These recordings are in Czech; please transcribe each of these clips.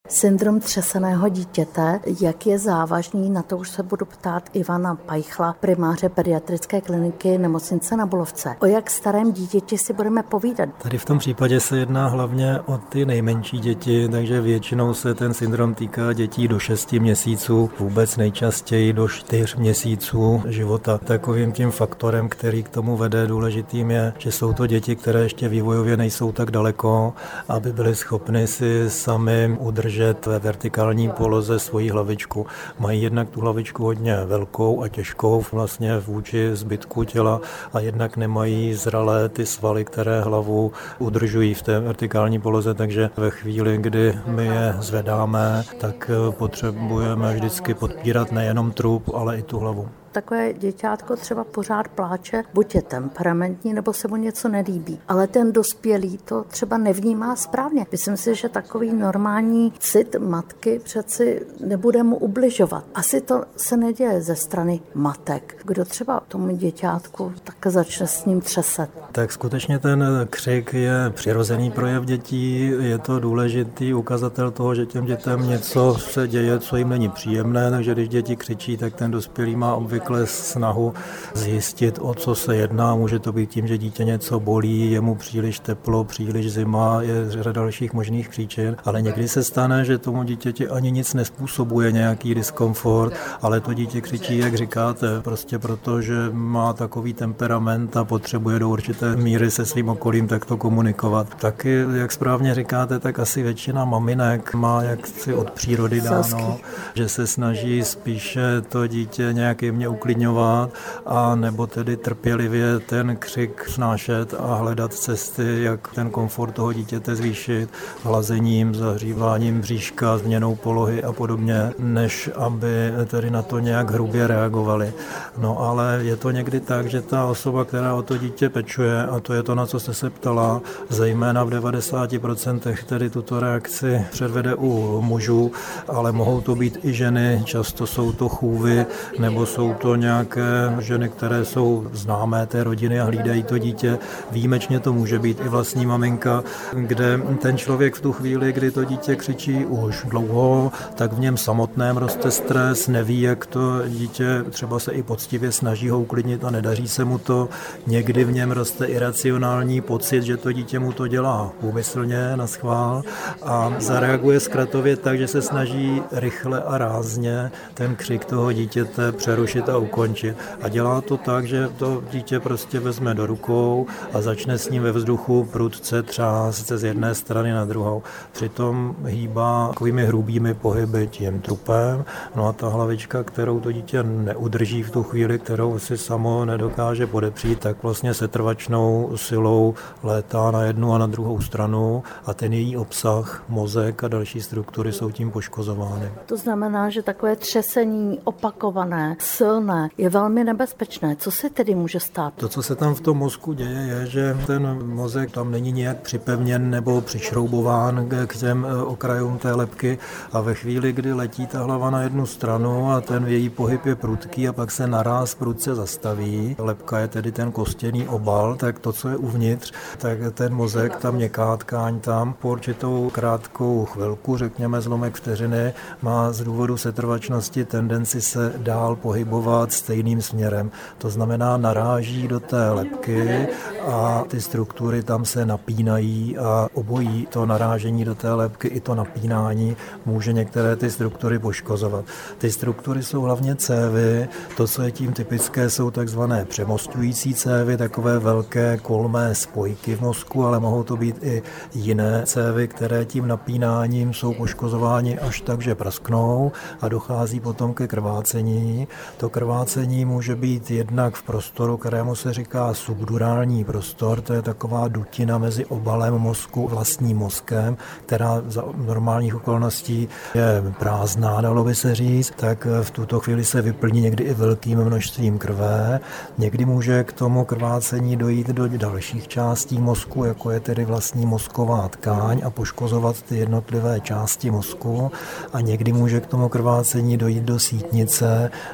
Syndrom třeseného dítěte, jak je závažný, na to už se budu ptát Ivana Pajchla, primáře pediatrické kliniky Nemocnice Na Bulovce. O jak starém dítěti si budeme povídat? Tady v tom případě se jedná hlavně o ty nejmenší děti, takže většinou se ten syndrom týká dětí do 6 měsíců, vůbec nejčastěji do 4 měsíců života. Takovým tím faktorem, který k tomu vede, důležitým je, že jsou to děti, které ještě vývojově nejsou tak daleko, aby byly schopny si sami udržet ve vertikální poloze svoji hlavičku. Mají jednak tu hlavičku hodně velkou a těžkou vlastně vůči zbytku těla a jednak nemají zralé ty svaly, které hlavu udržují v té vertikální poloze, takže ve chvíli, kdy my je zvedáme, tak potřebujeme vždycky podpírat nejenom trup, ale i tu hlavu. Takové děťátko třeba pořád pláče, buď je temperamentní, nebo se mu něco nelíbí. Ale ten dospělý to třeba nevnímá správně. Myslím si, že takový normální cit matky přeci nebude mu ubližovat. Asi to se neděje ze strany matek. Kdo třeba tomu děťátku tak začne s ním třeset? Tak skutečně ten křik je přirozený projev dětí, je to důležitý ukazatel toho, že těm dětem něco se děje, co jim není příjemné, takže když děti křičí, tak ten dospělý má obvykle snahu zjistit, o co se jedná. Může to být tím, že dítě něco bolí, je mu příliš teplo, příliš zima, je řada dalších možných příčin, ale někdy se stane, že tomu dítěti ani nic nespůsobuje nějaký diskomfort, ale to dítě křičí, jak říkáte, prostě proto, že má takový temperament a potřebuje do určité míry se svým okolím takto komunikovat. Taky, jak správně říkáte, tak asi většina maminek má jaksi od přírody dáno, že se snaží spíše to dítě nějak jemně uklidňovat a nebo tedy trpělivě ten křik snášet a hledat cesty, jak ten komfort toho dítěte zvýšit hlazením, zahříváním bříška, změnou polohy a podobně, než aby tedy na to nějak hrubě reagovali. No ale je to někdy tak, že ta osoba, která o to dítě pečuje, a to je to, na co jste se ptala, zejména v 90% tedy tuto reakci předvede u mužů, ale mohou to být i ženy, často jsou to chůvy, nebo jsou to nějaké ženy, které jsou známé té rodiny a hlídají to dítě. Výjimečně to může být i vlastní maminka, kde ten člověk v tu chvíli, kdy to dítě křičí už dlouho, tak v něm samotném roste stres, neví, jak to dítě třeba se i poctivě snaží ho uklidnit a nedaří se mu to. Někdy v něm roste iracionální pocit, že to dítě mu to dělá úmyslně, naschvál a zareaguje zkratově tak, že se snaží rychle a rázně ten křik toho dítěte přerušit a ukončit. A dělá to tak, že to dítě prostě vezme do rukou a začne s ním ve vzduchu prudce třást z jedné strany na druhou. Přitom hýbá takovými hrubými pohyby tím trupem. No a ta hlavička, kterou to dítě neudrží v tu chvíli, kterou si samo nedokáže podepřít, tak vlastně setrvačnou silou létá na jednu a na druhou stranu a ten její obsah, mozek a další struktury jsou tím poškozovány. To znamená, že takové třesení opakované, silné, je velmi nebezpečné. Co se tedy může stát? To, co se tam v tom mozku děje, je, že ten mozek tam není nějak připevněn nebo přišroubován k těm okrajům té lebky a ve chvíli, kdy letí ta hlava na jednu stranu a ten její pohyb je prudký a pak se naráz prudce zastaví, lebka je tedy ten kostěný obal, tak to, co je uvnitř, tak ten mozek, ta měkká tkáň tam po určitou krátkou chvilku, řekněme zlomek vteřiny, má z důvodu setrvačnosti tendenci se dál pohybovat stejným směrem. To znamená, naráží do té lebky a ty struktury tam se napínají a obojí to narážení do té lebky i to napínání může některé ty struktury poškozovat. Ty struktury jsou hlavně cévy, to, co je tím typické, jsou takzvané přemostující cévy, takové velké kolmé spojky v mozku, ale mohou to být i jiné cévy, které tím napínáním jsou poškozovány až tak, že prasknou a dochází potom ke krvácení. To krvácení může být jednak v prostoru, kterému se říká subdurální prostor, to je taková dutina mezi obalem mozku a vlastním mozkem, která za normálních okolností je prázdná, dalo by se říct, tak v tuto chvíli se vyplní někdy i velkým množstvím krve. Někdy může k tomu krvácení dojít do dalších částí mozku, jako je tedy vlastní mozková tkáň a poškozovat ty jednotlivé části mozku a někdy může k tomu krvácení dojít do sítnice oční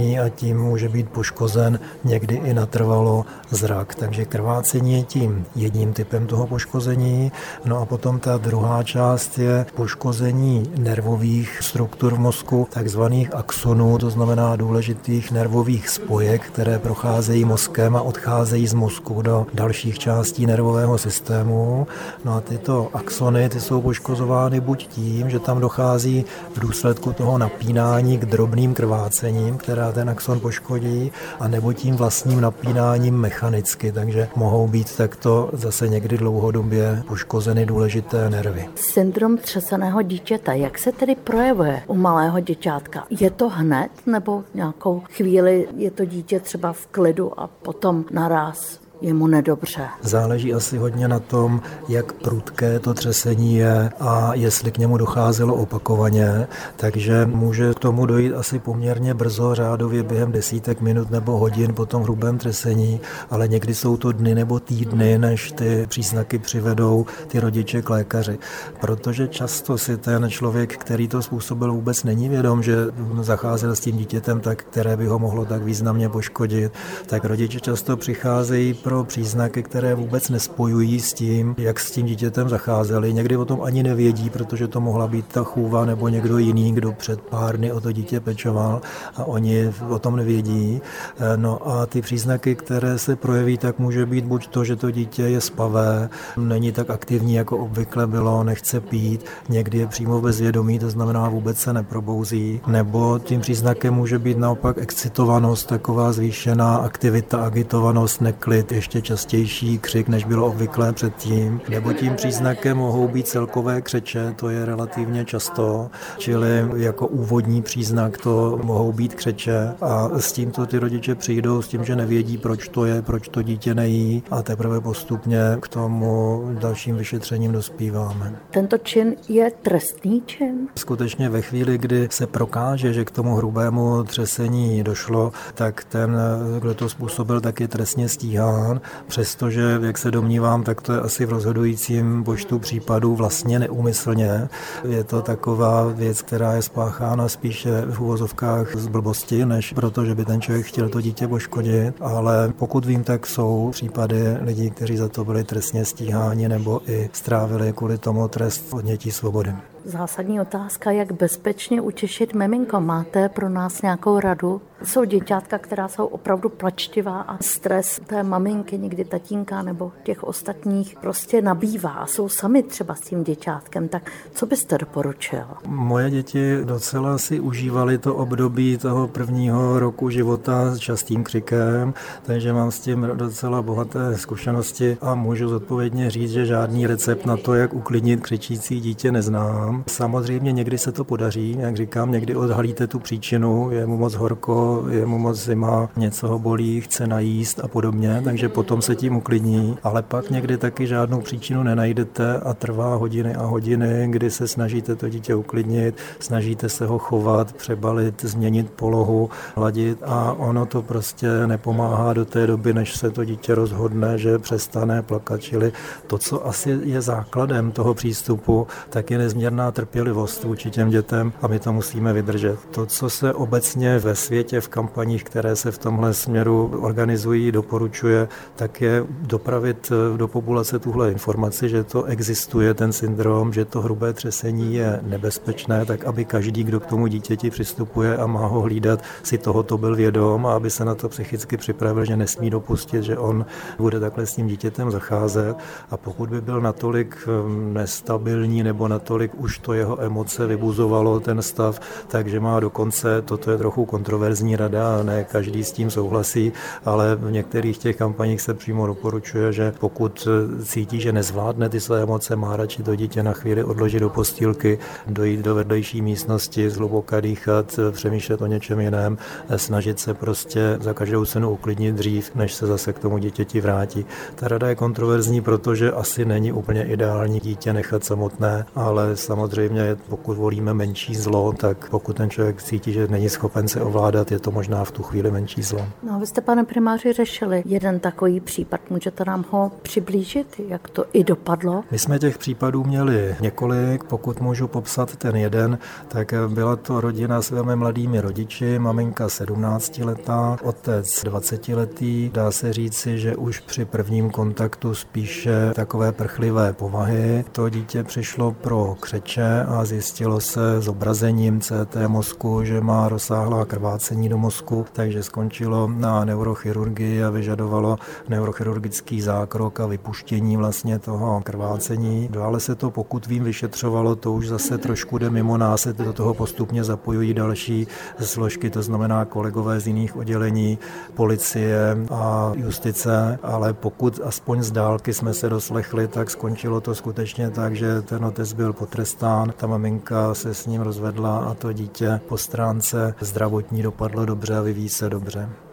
krvácení a tím může být poškozen někdy i natrvalo zrak. Takže krvácení je tím jedním typem toho poškození. No a potom ta druhá část je poškození nervových struktur v mozku, takzvaných axonů, to znamená důležitých nervových spojek, které procházejí mozkem a odcházejí z mozku do dalších částí nervového systému. No a tyto axony ty jsou poškozovány buď tím, že tam dochází v důsledku toho napínání k drobným krvácením, která ten axon poškodí, a nebo tím vlastním napínáním mechanicky, takže mohou být takto zase někdy dlouhodobě poškozeny důležité nervy. Syndrom třeseného dítěte, jak se tedy projevuje u malého děťátka? Je to hned nebo nějakou chvíli je to dítě třeba v klidu a potom naráz je mu nedobře? Záleží asi hodně na tom, jak prudké to třesení je a jestli k němu docházelo opakovaně, takže může k tomu dojít asi poměrně brzo, řádově během desítek minut nebo hodin po tom hrubém třesení, ale někdy jsou to dny nebo týdny, než ty příznaky přivedou ty rodiče k lékaři. Protože často si ten člověk, který to způsobil, vůbec není vědom, že zacházel s tím dítětem tak, které by ho mohlo tak významně poškodit, tak rodiče často přicházejí pro příznaky, které vůbec nespojují s tím, jak s tím dítětem zacházeli. Někdy o tom ani nevědí, protože to mohla být ta chůva nebo někdo jiný, kdo před pár dny o to dítě pečoval a oni o tom nevědí. No a ty příznaky, které se projeví, tak může být buď to, že to dítě je spavé, není tak aktivní, jako obvykle bylo, nechce pít, někdy je přímo v bezvědomí, to znamená vůbec se neprobouzí, nebo tím příznakem může být naopak excitovanost, taková zvýšená aktivita, agitovanost, neklid, ještě častější křik, než bylo obvyklé předtím, nebo tím příznakem mohou být celkové křeče, to je relativně často, čili jako úvodní příznak to mohou být křeče a s tímto ty rodiče přijdou s tím, že nevědí, proč to je, proč to dítě nejí a teprve postupně k tomu dalším vyšetřením dospíváme. Tento čin je trestný čin? Skutečně ve chvíli, kdy se prokáže, že k tomu hrubému třesení došlo, tak ten, kdo to způsobil, tak je trestně stíhán, přestože, jak se domnívám, tak to je asi v rozhodujícím počtu případů vlastně neúmyslně. Je to taková věc, která je spáchána spíše v uvozovkách z blbosti, než proto, že by ten člověk chtěl to dítě poškodit, ale pokud vím, tak jsou případy lidí, kteří za to byli trestně stíháni nebo i strávili kvůli tomu trest odnětí svobody. Zásadní otázka, jak bezpečně utěšit miminko. Máte pro nás nějakou radu? Jsou děťátka, která jsou opravdu plačtivá a stres té maminky, někdy tatínka nebo těch ostatních prostě nabývá a jsou sami třeba s tím děťátkem. Tak co byste doporučil? Moje děti docela si užívaly to období toho prvního roku života s častým křikem, takže mám s tím docela bohaté zkušenosti a můžu zodpovědně říct, že žádný recept na to, jak uklidnit křičící dítě, neznám. Samozřejmě někdy se to podaří, jak říkám, někdy odhalíte tu příčinu, je mu moc horko, je mu moc zima, něco ho bolí, chce najíst a podobně, takže potom se tím uklidní, ale pak někdy taky žádnou příčinu nenajdete a trvá hodiny a hodiny, kdy se snažíte to dítě uklidnit, snažíte se ho chovat, přebalit, změnit polohu, hladit a ono to prostě nepomáhá do té doby, než se to dítě rozhodne, že přestane plakat, čili to, co asi je základem toho přístupu, tak je nezměrná trpělivost vůči těm dětem a my to musíme vydržet. To, co se obecně ve světě v kampaních, které se v tomhle směru organizují, doporučuje, tak je dopravit do populace tuhle informaci, že to existuje, ten syndrom, že to hrubé třesení je nebezpečné, tak aby každý, kdo k tomu dítěti přistupuje a má ho hlídat, si tohoto byl vědom a aby se na to psychicky připravil, že nesmí dopustit, že on bude takhle s tím dítětem zacházet a pokud by byl natolik nestabilní nebo natolik už to jeho emoce vybuzovalo ten stav, takže má dokonce, toto je trochu kontroverzní rada, ne každý s tím souhlasí, ale v některých těch kampaních se přímo doporučuje, že pokud cítí, že nezvládne ty své emoce, má radši to dítě na chvíli odložit do postýlky, dojít do vedlejší místnosti, zhluboka dýchat, přemýšlet o něčem jiném, snažit se prostě za každou cenu uklidnit dřív, než se zase k tomu dítěti vrátí. Ta rada je kontroverzní, protože asi není úplně ideální dítě nechat samotné, ale samozřejmě pokud volíme menší zlo, tak pokud ten člověk cítí, že není schopen se ovládat, je to možná v tu chvíli menší zlo. No, vy jste, pane primáři, řešili jeden takový případ. Můžete nám ho přiblížit, jak to i dopadlo? My jsme těch případů měli několik, pokud můžu popsat ten jeden, tak byla to rodina s velmi mladými rodiči, maminka 17letá, otec 20letý. Dá se říci, že už při prvním kontaktu spíše takové prchlivé povahy. To dítě přišlo pro křeče a zjistilo se zobrazením CT mozku, že má rozsáhlá krvácení do mozku, takže skončilo na neurochirurgii a vyžadovalo neurochirurgický zákrok a vypuštění vlastně toho krvácení. Dále se to, pokud vím, vyšetřovalo, to už zase trošku jde mimo nás, se do toho postupně zapojují další složky, to znamená kolegové z jiných oddělení, policie a justice, ale pokud aspoň z dálky jsme se doslechli, tak skončilo to skutečně tak, že ten otec byl potrestán, ta maminka se s ním rozvedla a to dítě po stránce zdravotní dopadlo dobře a vyvíjí se dobře.